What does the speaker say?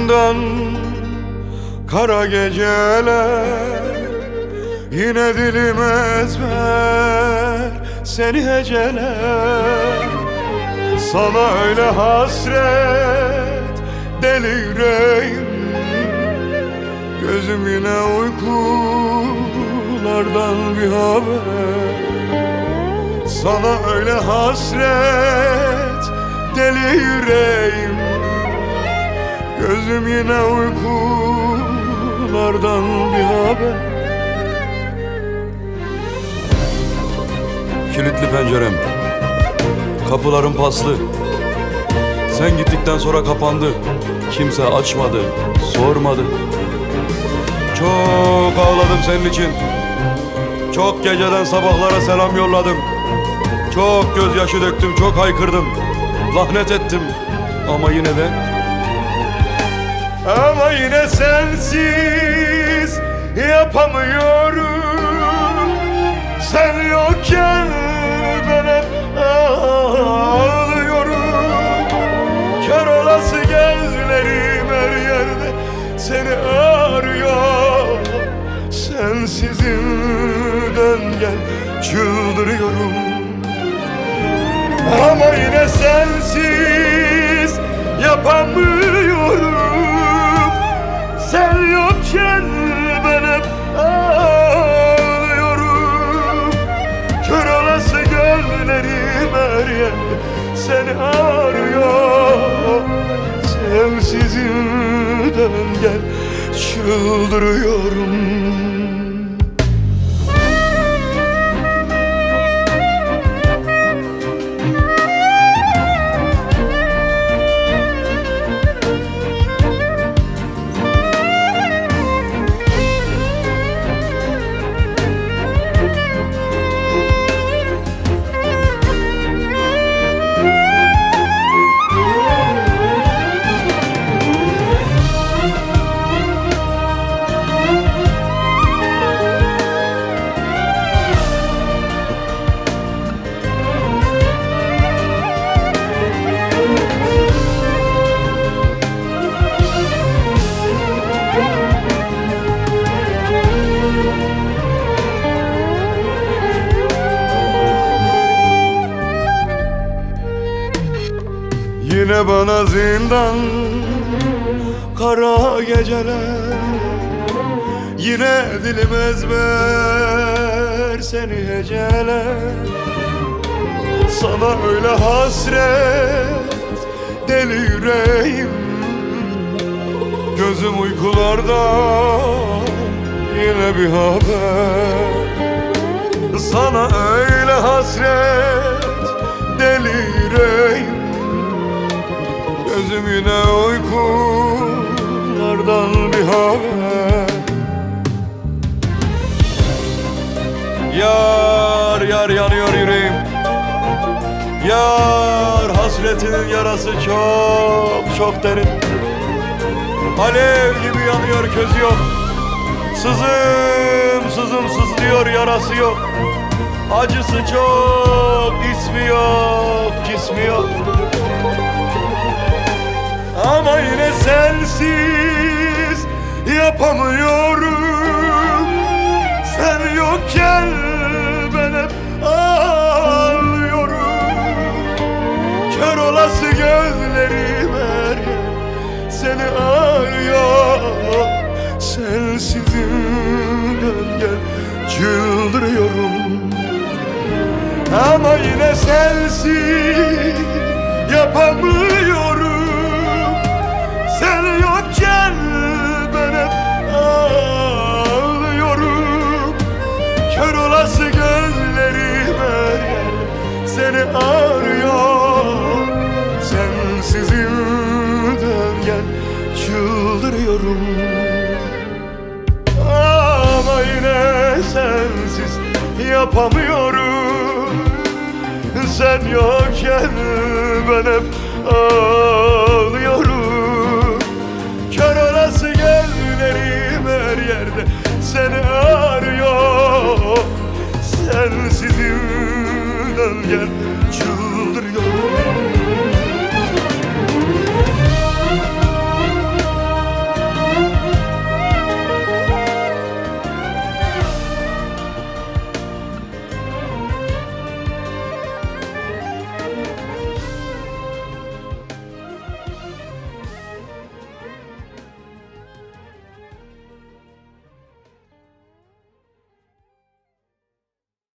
zindan, kara geceler, yine dilim ezber seni heceler. Sana öyle hasret deli yüreğim, gözüm yine uykulardan bir haber. Sana öyle hasret deli yüreğim, gözüm yine uykulardan bir haber. Kilitli pencerem, kapılarım paslı. Sen gittikten sonra kapandı. Kimse açmadı, sormadı. Çok ağladım senin için. Çok geceden sabahlara selam yolladım. Çok gözyaşı döktüm, çok haykırdım. Lahnet ettim ama yine de sensiz yapamıyorum. Sen yokken ben hep ağlıyorum. Kör olası gözlerim her yerde seni arıyor. Sensizim, dön gel, çıldırıyorum. Ama yine sensiz yapamıyorum. Sen yokken ben hep ağlıyorum. Kör olası gözlerim her yerde seni arıyor. Sensizim, dön gel, çıldırıyorum. Yine bana zindan, kara geceler, yine dilim ezber seni heceler. Sana öyle hasret deli yüreğim, gözüm uykularda yine bir haber. Sana öyle hasret deli yüreğim, gözüm yine uykulardan bir haber. Yar yar yanıyor yüreğim. Yar hasretinin yarası çok çok derin. Alev gibi yanıyor, közü yok. Sızım sızım sızlıyor, yarası yok. Acısı çok, ismi yok, cismi yok. Ama yine sensiz yapamıyorum. Sen yokken ben hep ağlıyorum. Kör olası gözlerim her yer seni arıyor. Sensizim, dön gel, çıldırıyorum. Ama yine sensiz yapamıyorum. Sen yokken ben hep ağlıyorum. Kör olası gözlerim her yer seni arıyor. Sensizim, dön gel, çıldırıyorum. Ama yine sensiz yapamıyorum. Sen yokken ben hep ağlıyorum.